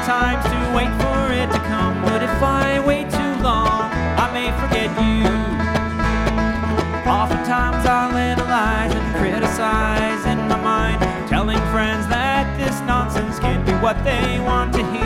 times to wait for it to come, but if I wait too long, I may forget you. Oftentimes I'll analyze and criticize in my mind, telling friends that this nonsense can't be what they want to hear.